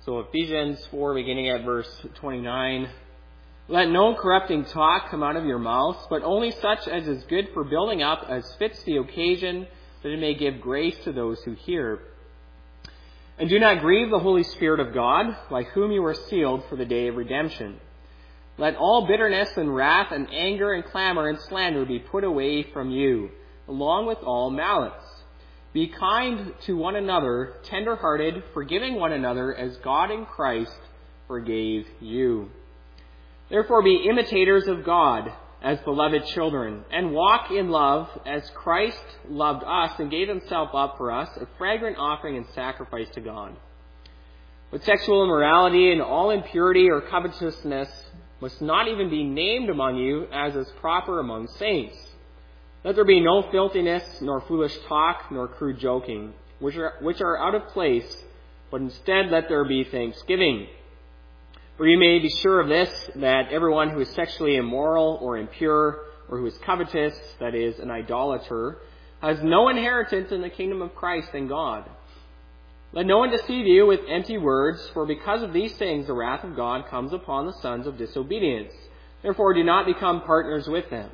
So Ephesians 4, beginning at verse 29. Let no corrupting talk come out of your mouths, but only such as is good for building up as fits the occasion, that it may give grace to those who hear. And do not grieve the Holy Spirit of God, by whom you are sealed for the day of redemption. Let all bitterness and wrath and anger and clamor and slander be put away from you, along with all malice. Be kind to one another, tender-hearted, forgiving one another as God in Christ forgave you. Therefore be imitators of God as beloved children, and walk in love as Christ loved us and gave himself up for us, a fragrant offering and sacrifice to God. But sexual immorality and all impurity or covetousness must not even be named among you, as is proper among saints. Let there be no filthiness, nor foolish talk, nor crude joking, which are out of place, but instead let there be thanksgiving. For you may be sure of this, that everyone who is sexually immoral or impure, or who is covetous, that is, an idolater, has no inheritance in the kingdom of Christ and God. Let no one deceive you with empty words, for because of these things the wrath of God comes upon the sons of disobedience. Therefore do not become partners with them.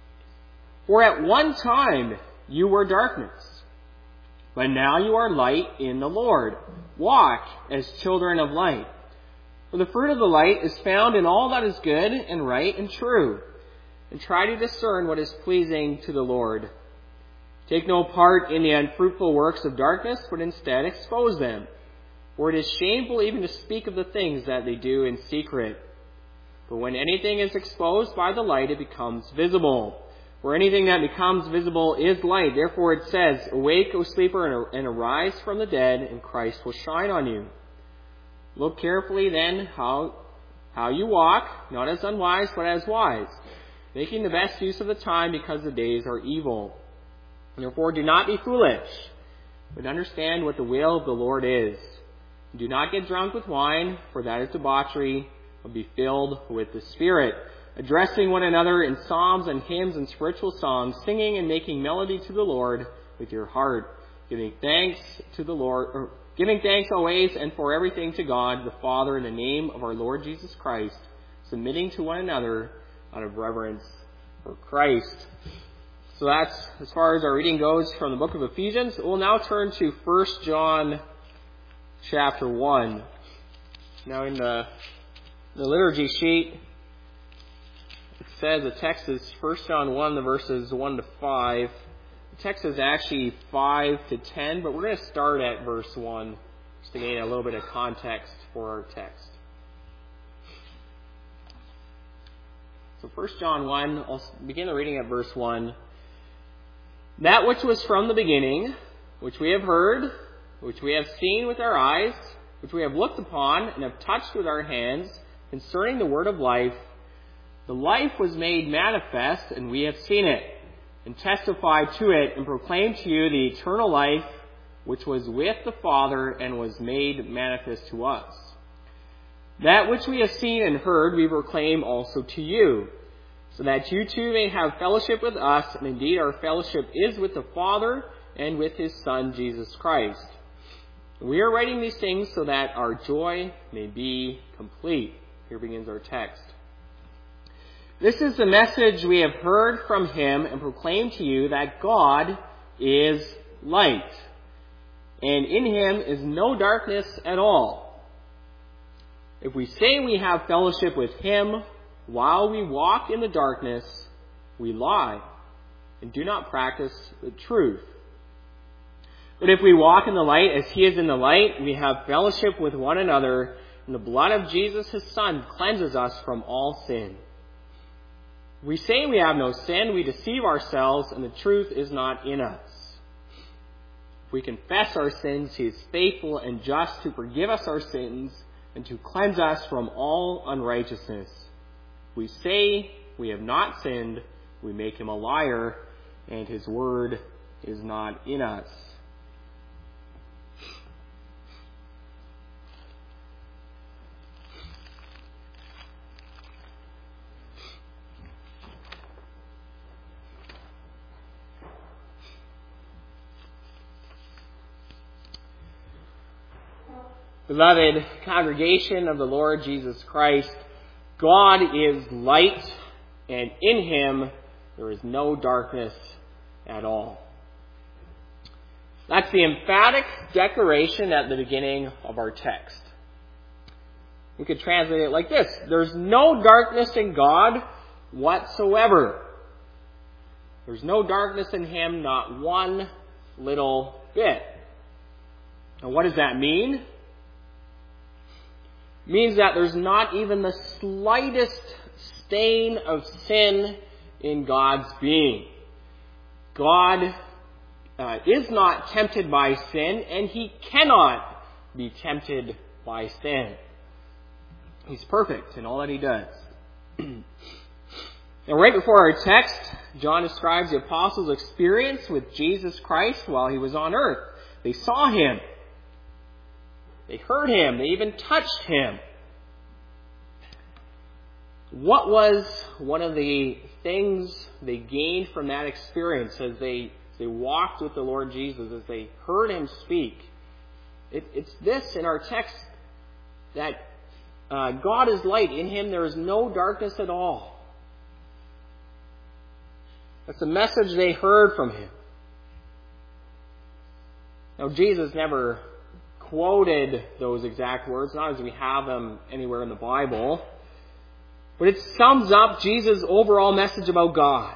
For at one time you were darkness, but now you are light in the Lord. Walk as children of light. For the fruit of the light is found in all that is good and right and true, and try to discern what is pleasing to the Lord. Take no part in the unfruitful works of darkness, but instead expose them. For it is shameful even to speak of the things that they do in secret. For when anything is exposed by the light, it becomes visible. For anything that becomes visible is light. Therefore it says, Awake, O sleeper, and arise from the dead, and Christ will shine on you. Look carefully then how you walk, not as unwise, but as wise, making the best use of the time, because the days are evil. Therefore do not be foolish, but understand what the will of the Lord is. Do not get drunk with wine, for that is debauchery, but be filled with the Spirit, addressing one another in psalms and hymns and spiritual songs, singing and making melody to the Lord with your heart, giving thanks always and for everything to God the Father in the name of our Lord Jesus Christ, submitting to one another out of reverence for Christ. So that's as far as our reading goes from the book of Ephesians. We'll now turn to 1 John chapter 1. Now in the liturgy sheet, it says the text is 1 John 1, the verses 1 to 5. The text is actually 5 to 10, but we're going to start at verse 1 just to gain a little bit of context for our text. So 1 John 1, I'll begin the reading at verse 1. That which was from the beginning, which we have heard, which we have seen with our eyes, which we have looked upon and have touched with our hands, concerning the word of life, the life was made manifest, and we have seen it, and testified to it, and proclaimed to you the eternal life, which was with the Father, and was made manifest to us. That which we have seen and heard we proclaim also to you, so that you too may have fellowship with us, and indeed our fellowship is with the Father and with his Son, Jesus Christ. We are writing these things so that our joy may be complete. Here begins our text. This is the message we have heard from him and proclaimed to you, that God is light, and in him is no darkness at all. If we say we have fellowship with him while we walk in the darkness, we lie and do not practice the truth. But if we walk in the light as he is in the light, we have fellowship with one another, and the blood of Jesus his Son cleanses us from all sin. If we say we have no sin, we deceive ourselves, and the truth is not in us. If we confess our sins, he is faithful and just to forgive us our sins and to cleanse us from all unrighteousness. If we say we have not sinned, we make him a liar, and his word is not in us. Beloved congregation of the Lord Jesus Christ, God is light, and in Him there is no darkness at all. That's the emphatic declaration at the beginning of our text. We could translate it like this: there's no darkness in God whatsoever. There's no darkness in Him, not one little bit. Now, what does that mean? It means that there's not even the slightest stain of sin in God's being. God is not tempted by sin, and He cannot be tempted by sin. He's perfect in all that He does. Now, right before our text, John describes the apostles' experience with Jesus Christ while He was on earth. They saw Him. They heard Him. They even touched Him. What was one of the things they gained from that experience as they walked with the Lord Jesus, as they heard Him speak? It's this in our text, that God is light. In Him there is no darkness at all. That's the message they heard from Him. Now, Jesus never quoted those exact words, not as we have them anywhere in the Bible, but it sums up Jesus' overall message about God.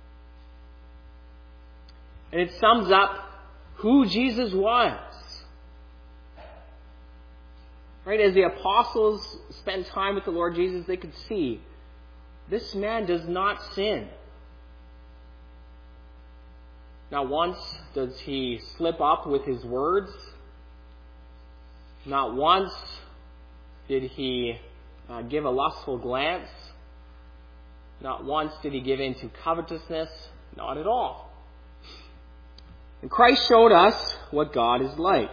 And it sums up who Jesus was. Right? As the apostles spent time with the Lord Jesus, they could see this man does not sin. Not once does He slip up with His words. Not once did He give a lustful glance. Not once did He give in to covetousness. Not at all. And Christ showed us what God is like.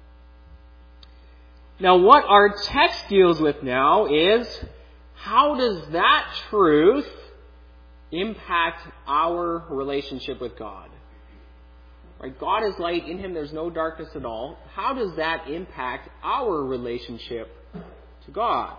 Now, what our text deals with now is, how does that truth impact our relationship with God? Right? God is light. In Him there's no darkness at all. How does that impact our relationship to God?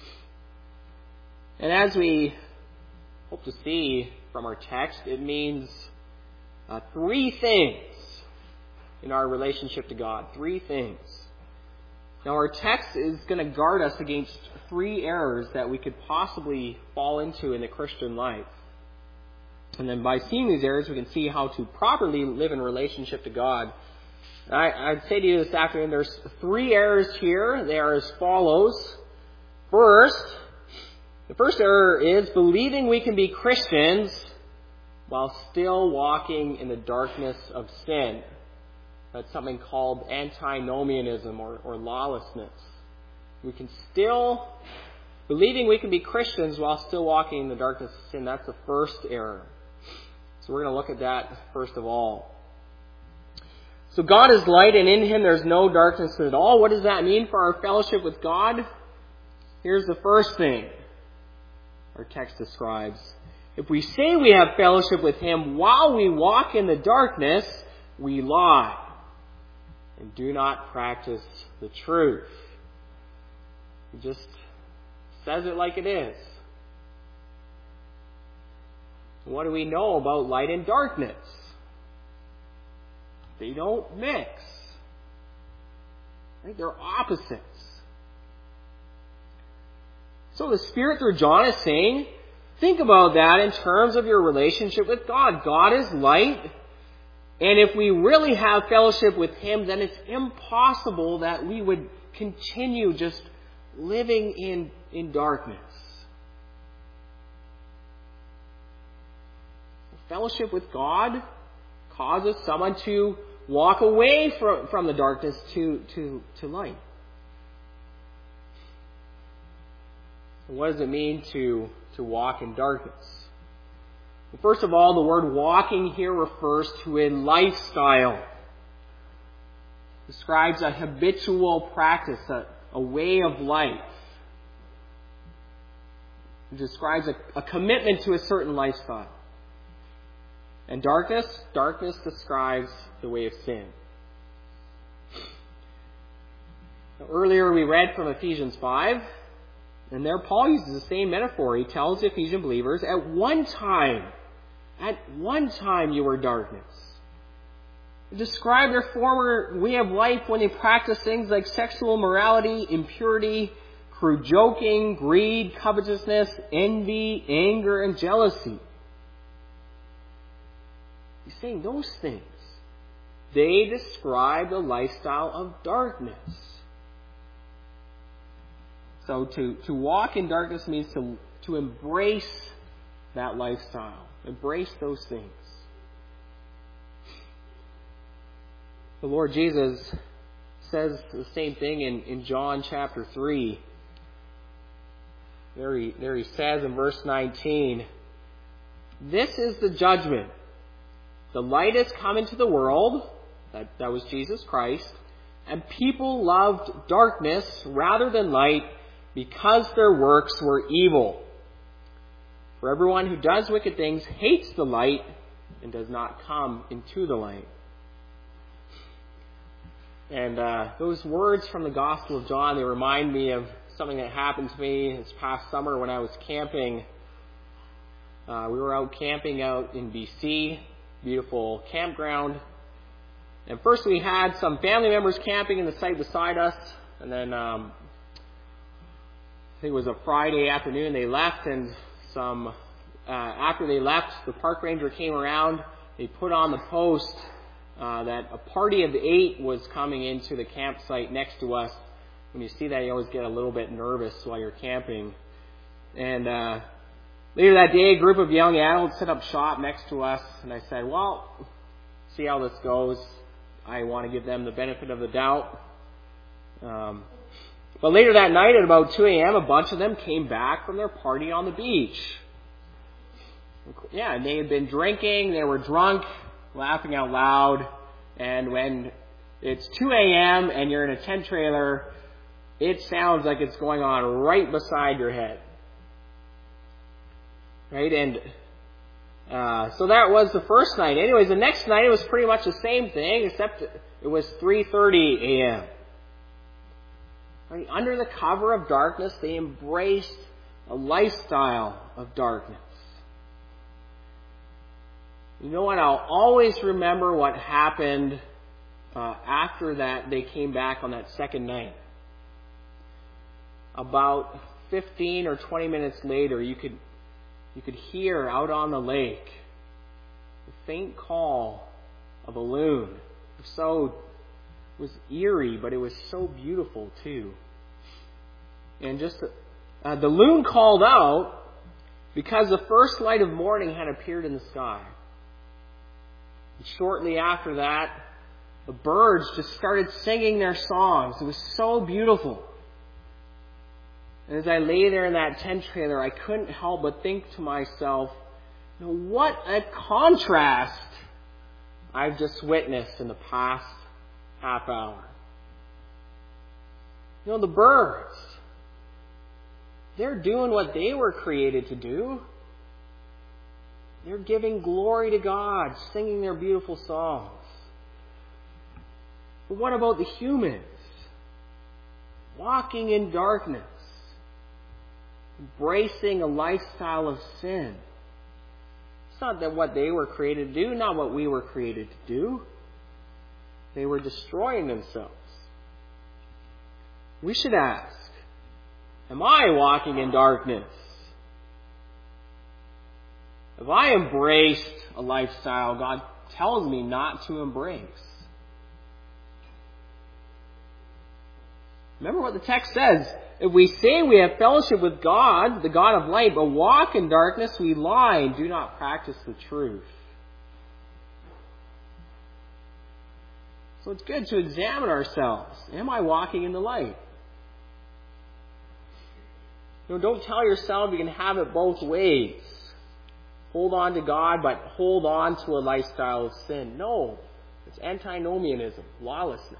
And as we hope to see from our text, it means three things in our relationship to God. Three things. Now, our text is going to guard us against three errors that we could possibly fall into in the Christian life. And then by seeing these errors, we can see how to properly live in relationship to God. I'd say to you this afternoon, there's three errors here. They are as follows. First, the first error is believing we can be Christians while still walking in the darkness of sin. That's something called antinomianism or lawlessness. We can still, believing we can be Christians while still walking in the darkness of sin, that's the first error. So we're going to look at that first of all. So God is light, and in Him there's no darkness at all. What does that mean for our fellowship with God? Here's the first thing our text describes. If we say we have fellowship with Him while we walk in the darkness, we lie and do not practice the truth. He just says it like it is. What do we know about light and darkness? They don't mix. Right? They're opposites. So the Spirit through John is saying, think about that in terms of your relationship with God. God is light, and if we really have fellowship with Him, then it's impossible that we would continue just living in darkness. Fellowship with God causes someone to walk away from the darkness to light. What does it mean to walk in darkness? Well, first of all, the word walking here refers to a lifestyle. It describes a habitual practice, a way of life. It describes a commitment to a certain lifestyle. And darkness describes the way of sin. Earlier we read from Ephesians 5, and there Paul uses the same metaphor. He tells the Ephesian believers, at one time you were darkness. Describe their former way of life when they practiced things like sexual immorality, impurity, crude joking, greed, covetousness, envy, anger, and jealousy. He's saying those things. They describe the lifestyle of darkness. So to walk in darkness means to embrace that lifestyle. Embrace those things. The Lord Jesus says the same thing in John chapter 3. There he says in verse 19, "This is the judgment. The light has come into the world," that was Jesus Christ, "and people loved darkness rather than light because their works were evil. For everyone who does wicked things hates the light and does not come into the light." And those words from the Gospel of John, they remind me of something that happened to me this past summer when I was camping. We were out camping out in BC, beautiful campground. And first we had some family members camping in the site beside us. And then I think it was a Friday afternoon they left. And after they left, the park ranger came around. They put on the post that a party of 8 was coming into the campsite next to us. When you see that, you always get a little bit nervous while you're camping. And later that day, a group of young adults set up shop next to us. And I said, well, see how this goes. I want to give them the benefit of the doubt. But later that night at about 2 a.m., a bunch of them came back from their party on the beach. Yeah, and they had been drinking. They were drunk, laughing out loud. And when it's 2 a.m. and you're in a tent trailer, it sounds like it's going on right beside your head. Right? And so that was the first night. Anyways, the next night it was pretty much the same thing, except it was 3:30 a.m. Right? Under the cover of darkness, they embraced a lifestyle of darkness. You know what? I'll always remember what happened after that they came back on that second night. About 15 or 20 minutes later, you could hear out on the lake the faint call of a loon. It was eerie, but it was so beautiful too. And just the loon called out because the first light of morning had appeared in the sky. And shortly after that, the birds just started singing their songs. It was so beautiful. And as I lay there in that tent trailer, I couldn't help but think to myself, what a contrast I've just witnessed in the past half hour. The birds, they're doing what they were created to do. They're giving glory to God, singing their beautiful songs. But what about the humans? Walking in darkness, embracing a lifestyle of sin. It's not that what they were created to do, not what we were created to do. They were destroying themselves. We should ask, am I walking in darkness? Have I embraced a lifestyle God tells me not to embrace? Remember what the text says. If we say we have fellowship with God, the God of light, but walk in darkness, we lie and do not practice the truth. So it's good to examine ourselves. Am I walking in the light? Don't tell yourself you can have it both ways. Hold on to God, but hold on to a lifestyle of sin. No, it's antinomianism, lawlessness.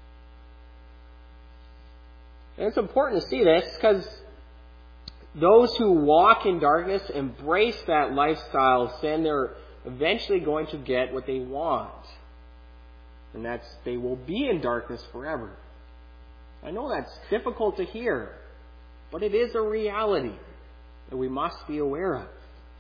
And it's important to see this because those who walk in darkness embrace that lifestyle of sin. They're eventually going to get what they want. And that's they will be in darkness forever. I know that's difficult to hear, but it is a reality that we must be aware of.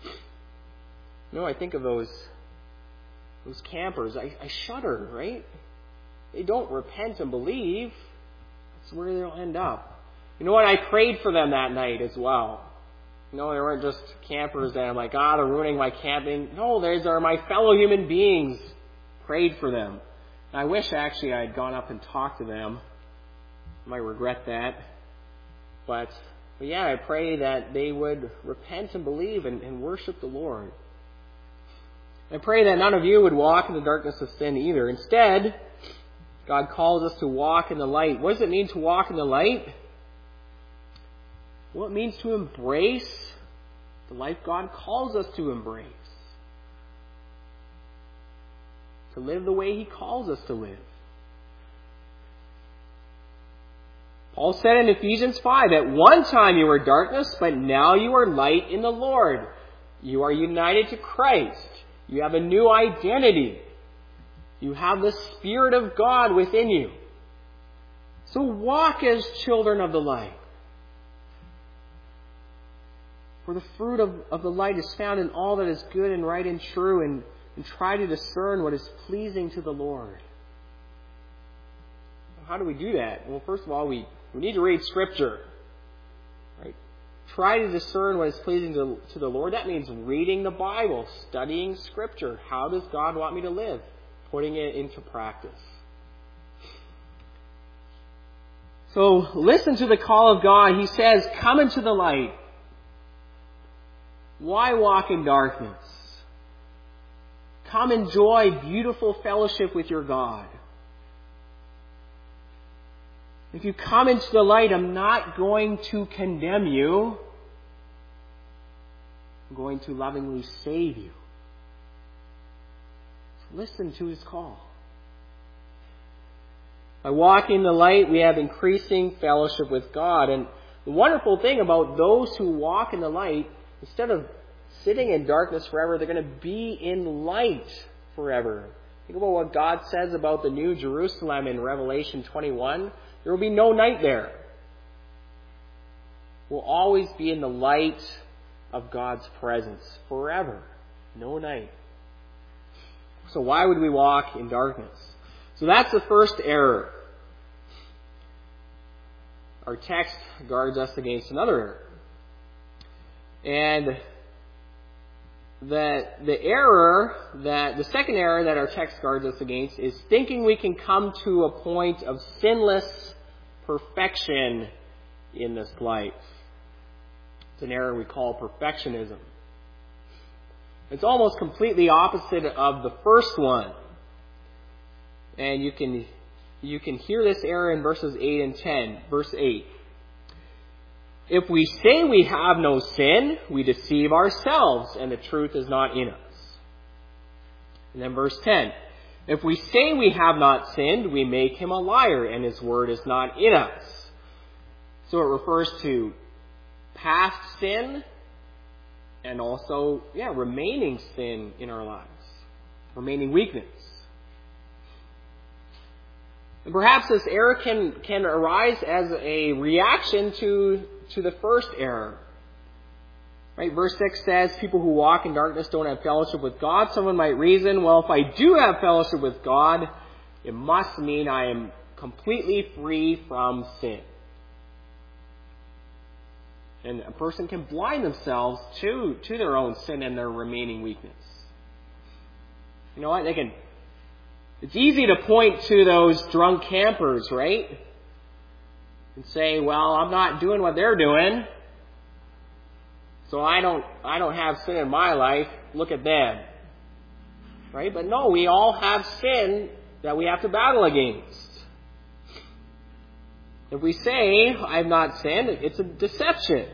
I think of those campers. I shudder, right? They don't repent and believe. That's where they'll end up. You know what? I prayed for them that night as well. They weren't just campers that I'm like, they're ruining my camping. No, those are my fellow human beings. Prayed for them. And I wish actually I had gone up and talked to them. I might regret that. But yeah, I pray that they would repent and believe and worship the Lord. I pray that none of you would walk in the darkness of sin either. Instead, God calls us to walk in the light. What does it mean to walk in the light? Well, it means to embrace the life God calls us to embrace. To live the way He calls us to live. Paul said in Ephesians 5, at one time you were darkness, but now you are light in the Lord. You are united to Christ. You have a new identity. You have the Spirit of God within you. So walk as children of the light. For the fruit of the light is found in all that is good and right and true, and try to discern what is pleasing to the Lord. How do we do that? Well, first of all, we need to read Scripture. Right? Try to discern what is pleasing to the Lord. That means reading the Bible, studying Scripture. How does God want me to live? Putting it into practice. So listen to the call of God. He says, come into the light. Why walk in darkness? Come enjoy beautiful fellowship with your God. If you come into the light, I'm not going to condemn you. I'm going to lovingly save you. So listen to His call. By walking in the light, we have increasing fellowship with God. And the wonderful thing about those who walk in the light, instead of sitting in darkness forever, they're going to be in light forever. Think about what God says about the New Jerusalem in Revelation 21. There will be no night there. We'll always be in the light of God's presence forever. No night. So why would we walk in darkness? So that's the first error. Our text guards us against another error. And the second error that our text guards us against is thinking we can come to a point of sinless perfection in this life. It's an error we call perfectionism. It's almost completely opposite of the first one. And you can hear this error in verses 8 and 10. Verse 8. If we say we have no sin, we deceive ourselves, and the truth is not in us. And then verse 10. If we say we have not sinned, we make Him a liar, and His word is not in us. So it refers to past sin and also, remaining sin in our lives. Remaining weakness. And perhaps this error can arise as a reaction to the first error. Right? Verse 6 says, people who walk in darkness don't have fellowship with God. Someone might reason, well, if I do have fellowship with God, it must mean I am completely free from sin. And a person can blind themselves to their own sin and their remaining weakness. You know what? It's easy to point to those drunk campers, right? And say, well, I'm not doing what they're doing, so I don't have sin in my life. Look at them. Right? But no, we all have sin that we have to battle against. If we say, I've not sinned, it's a deception.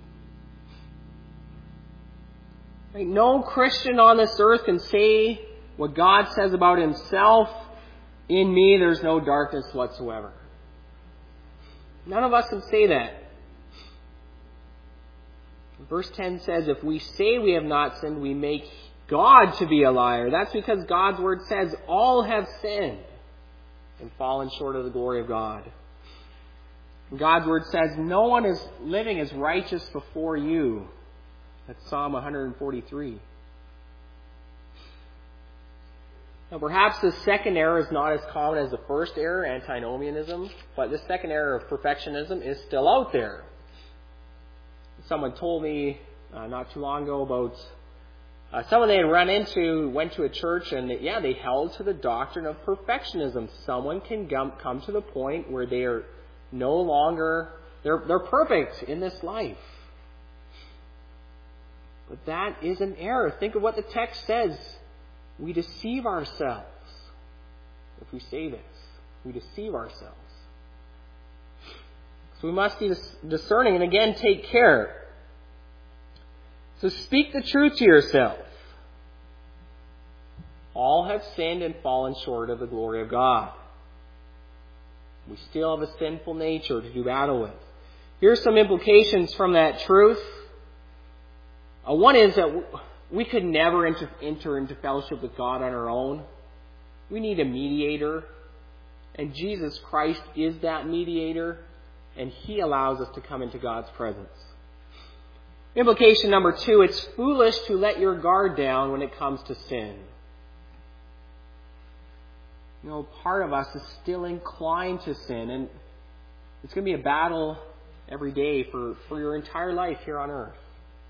Right? No Christian on this earth can say what God says about Himself. In me, there's no darkness whatsoever. None of us can say that. Verse 10 says, if we say we have not sinned, we make God to be a liar. That's because God's word says all have sinned and fallen short of the glory of God. God's Word says, no one is living as righteous before you. That's Psalm 143. Now perhaps the second error is not as common as the first error, antinomianism, but the second error of perfectionism is still out there. Someone told me not too long ago about someone they had run into, went to a church, and they held to the doctrine of perfectionism. Someone can come to the point where they are no longer, they're perfect in this life. But that is an error. Think of what the text says. We deceive ourselves if we say this. We deceive ourselves. So we must be discerning and again take care. So speak the truth to yourself. All have sinned and fallen short of the glory of God. We still have a sinful nature to do battle with. Here's some implications from that truth. One is that we could never enter into fellowship with God on our own. We need a mediator. And Jesus Christ is that mediator. And He allows us to come into God's presence. Implication number 2, it's foolish to let your guard down when it comes to sin. You know, part of us is still inclined to sin. And it's going to be a battle every day for your entire life here on earth.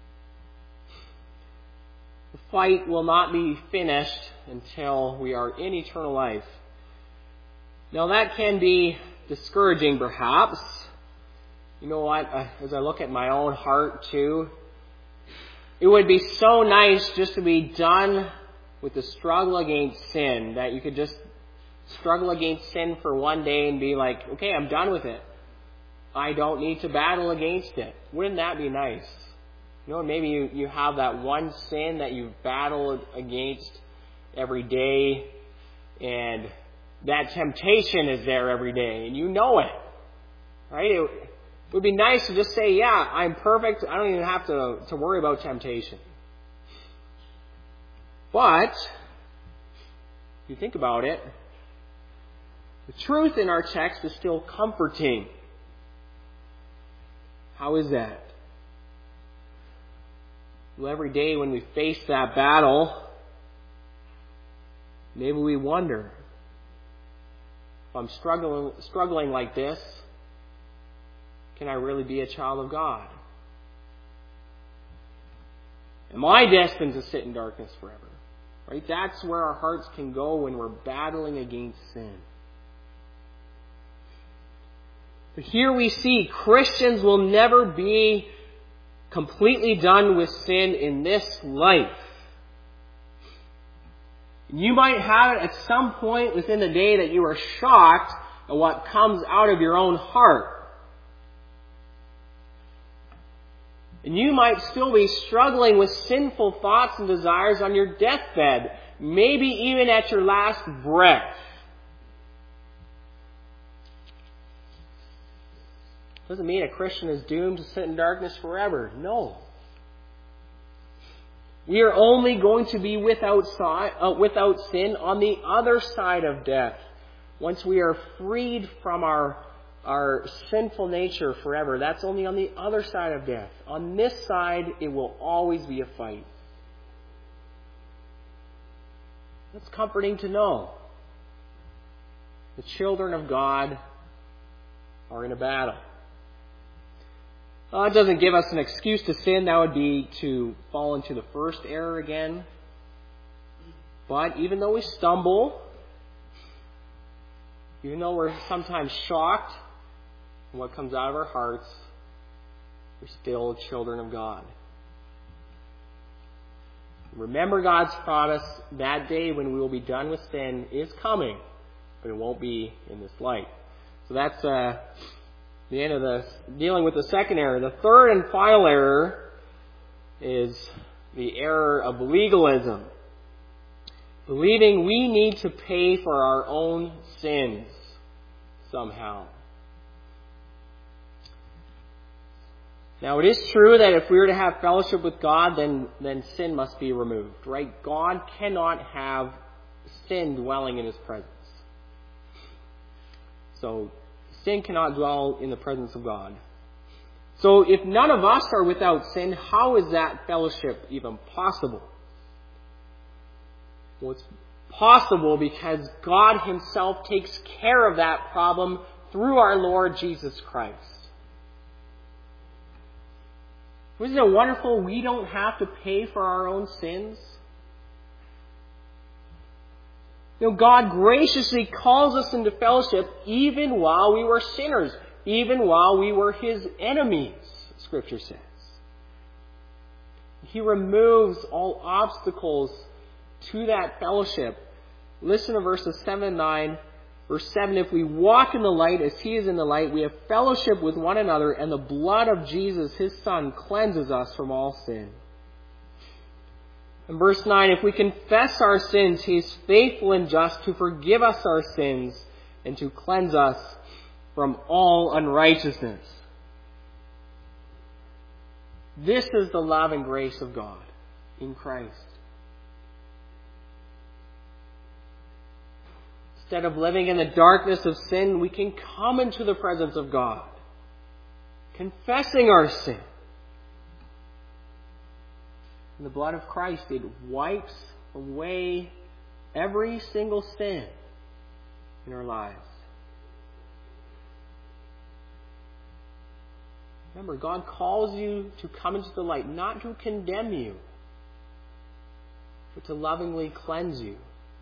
The fight will not be finished until we are in eternal life. Now that can be discouraging perhaps. You know what? As I look at my own heart too, it would be so nice just to be done with the struggle against sin, that you could just struggle against sin for one day and be like, okay, I'm done with it. I don't need to battle against it. Wouldn't that be nice? You know, maybe you have that one sin that you've battled against every day, and that temptation is there every day, and you know it. Right? It would be nice to just say, yeah, I'm perfect. I don't even have to worry about temptation. But, if you think about it, the truth in our text is still comforting. How is that? Well, every day when we face that battle, maybe we wonder, if I'm struggling like this, can I really be a child of God? Am I destined to sit in darkness forever? Right? That's where our hearts can go when we're battling against sin. But here we see Christians will never be completely done with sin in this life. You might have it at some point within the day that you are shocked at what comes out of your own heart. And you might still be struggling with sinful thoughts and desires on your deathbed, maybe even at your last breath. Doesn't mean a Christian is doomed to sit in darkness forever. No. We are only going to be without sin on the other side of death, once we are freed from our sinful nature forever. That's only on the other side of death. On this side, it will always be a fight. That's comforting to know. The children of God are in a battle. It doesn't give us an excuse to sin. That would be to fall into the first error again. But even though we stumble, even though we're sometimes shocked at what comes out of our hearts, we're still children of God. Remember God's promise, that day when we will be done with sin is coming, but it won't be in this light. So that's the end of dealing with the second error. The third and final error is the error of legalism. Believing we need to pay for our own sins somehow. Now, it is true that if we are to have fellowship with God, then sin must be removed, right? God cannot have sin dwelling in His presence. So, sin cannot dwell in the presence of God. So if none of us are without sin, how is that fellowship even possible? Well, it's possible because God Himself takes care of that problem through our Lord Jesus Christ. Isn't it wonderful we don't have to pay for our own sins? God graciously calls us into fellowship even while we were sinners, even while we were His enemies, Scripture says. He removes all obstacles to that fellowship. Listen to verses 7 and 9. Verse 7, if we walk in the light as He is in the light, we have fellowship with one another, and the blood of Jesus, His Son, cleanses us from all sin. In verse 9, if we confess our sins, He is faithful and just to forgive us our sins and to cleanse us from all unrighteousness. This is the love and grace of God in Christ. Instead of living in the darkness of sin, we can come into the presence of God, confessing our sin. And the blood of Christ, it wipes away every single sin in our lives. Remember, God calls you to come into the light, not to condemn you, but to lovingly cleanse you.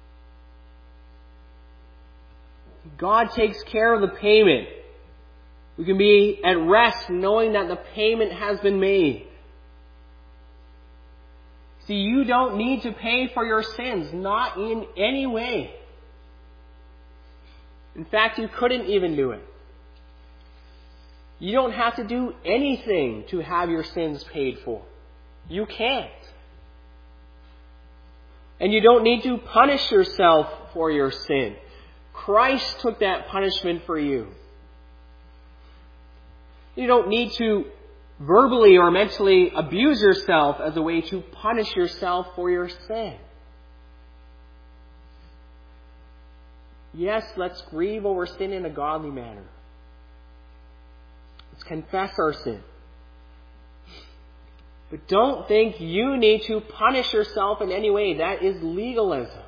God takes care of the payment. We can be at rest knowing that the payment has been made. See, you don't need to pay for your sins, not in any way. In fact, you couldn't even do it. You don't have to do anything to have your sins paid for. You can't. And you don't need to punish yourself for your sin. Christ took that punishment for you. You don't need to verbally or mentally abuse yourself as a way to punish yourself for your sin. Yes, let's grieve over sin in a godly manner. Let's confess our sin. But don't think you need to punish yourself in any way. That is legalism.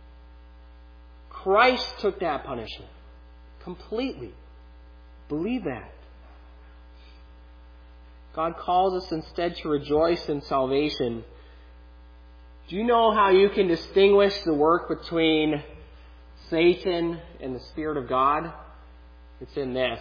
Christ took that punishment completely. Believe that. God calls us instead to rejoice in salvation. Do you know how you can distinguish the work between Satan and the Spirit of God? It's in this.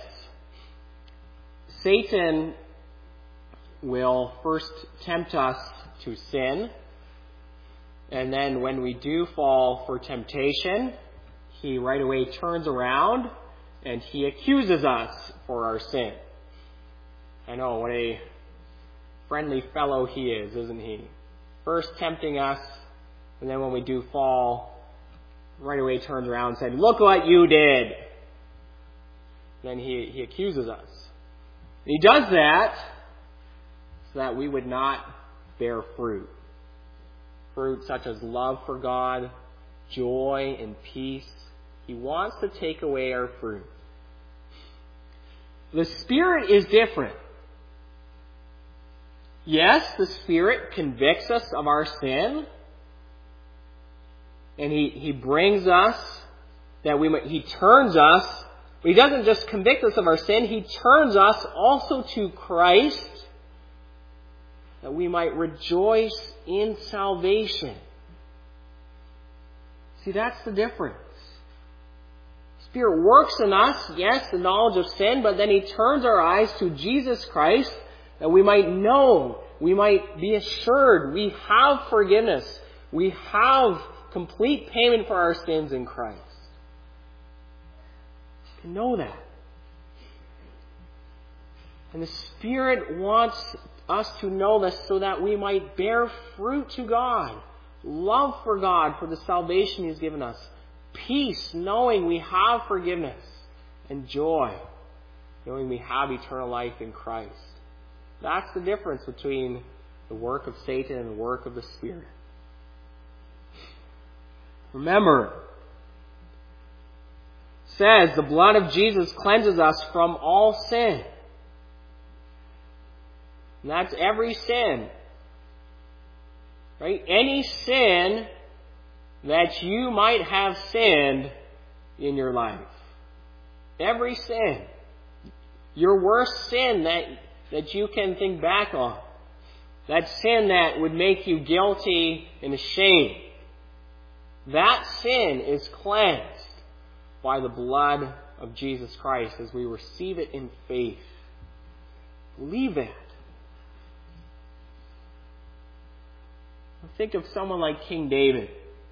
Satan will first tempt us to sin, and then when we do fall for temptation, he right away turns around and he accuses us for our sin. I know, what a friendly fellow he is, isn't he? First tempting us, and then when we do fall, right away turns around and says, "Look what you did." Then he accuses us. And he does that so that we would not bear fruit. Fruit such as love for God, joy, and peace. He wants to take away our fruit. The Spirit is different. Yes, the Spirit convicts us of our sin. And He brings us, He turns us. But He doesn't just convict us of our sin, He turns us also to Christ, that we might rejoice in salvation. See, that's the difference. Spirit works in us, yes, the knowledge of sin, but then He turns our eyes to Jesus Christ, that we might know, we might be assured we have forgiveness. We have complete payment for our sins in Christ. You can know that. And the Spirit wants us to know this so that we might bear fruit to God. Love for God, for the salvation He's given us. Peace, knowing we have forgiveness. And joy, knowing we have eternal life in Christ. That's the difference between the work of Satan and the work of the Spirit. Remember, says the blood of Jesus cleanses us from all sin. And that's every sin. Right? Any sin that you might have sinned in your life. Every sin. Your worst sin that you can think back on. That sin that would make you guilty and ashamed. That sin is cleansed by the blood of Jesus Christ as we receive it in faith. Believe that. Think of someone like King David.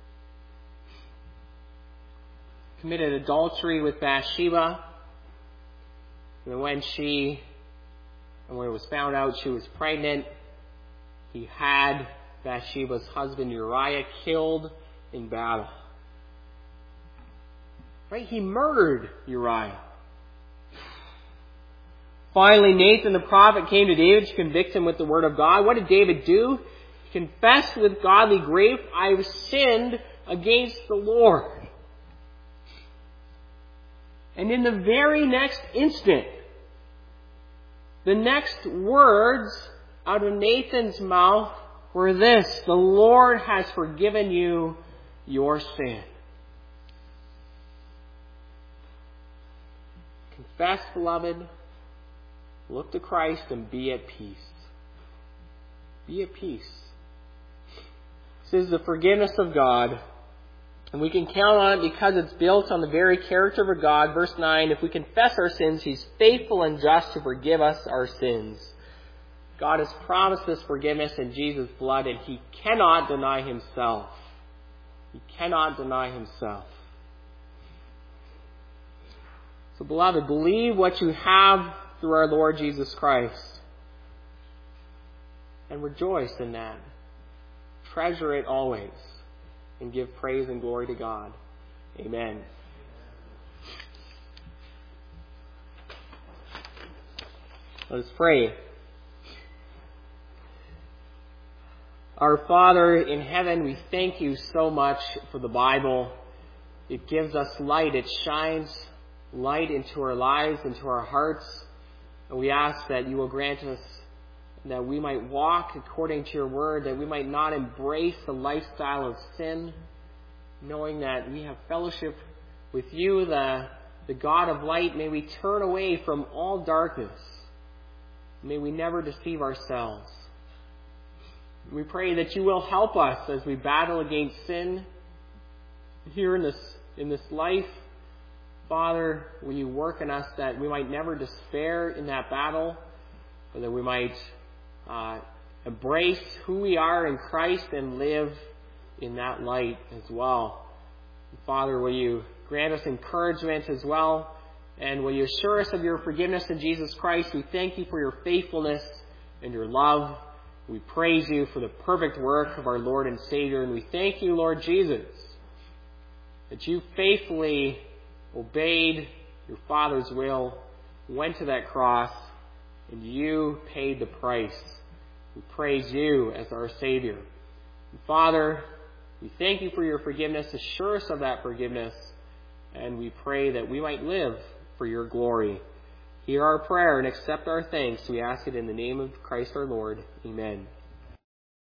Committed adultery with Bathsheba. And when it was found out she was pregnant, he had Bathsheba's husband Uriah killed in battle. Right? He murdered Uriah. Finally, Nathan the prophet came to David to convict him with the word of God. What did David do? He confessed with godly grief, I have sinned against the Lord. And in the very next instant, the next words out of Nathan's mouth were this: the Lord has forgiven you your sin. Confess, beloved, look to Christ and be at peace. Be at peace. This is the forgiveness of God, and we can count on it because it's built on the very character of God. Verse 9, if we confess our sins, He's faithful and just to forgive us our sins. God has promised this forgiveness in Jesus' blood, and He cannot deny Himself. He cannot deny Himself. So, beloved, believe what you have through our Lord Jesus Christ. And rejoice in that. Treasure it always. And give praise and glory to God. Amen. Let us pray. Our Father in heaven, we thank you so much for the Bible. It gives us light. It shines light into our lives, into our hearts. And we ask that you will grant us that we might walk according to your word, that we might not embrace the lifestyle of sin, knowing that we have fellowship with you, the God of light. May we turn away from all darkness. May we never deceive ourselves. We pray that you will help us as we battle against sin here in this life. Father, will you work in us that we might never despair in that battle, but that we might embrace who we are in Christ and live in that light as well. And Father, will you grant us encouragement as well, and will you assure us of your forgiveness in Jesus Christ? We thank you for your faithfulness and your love. We praise you for the perfect work of our Lord and Savior, and we thank you, Lord Jesus, that you faithfully obeyed your Father's will, went to that cross, and you paid the price. We praise you as our Savior. And Father, we thank you for your forgiveness. Assure us of that forgiveness, and we pray that we might live for your glory. Hear our prayer and accept our thanks. We ask it in the name of Christ our Lord. Amen.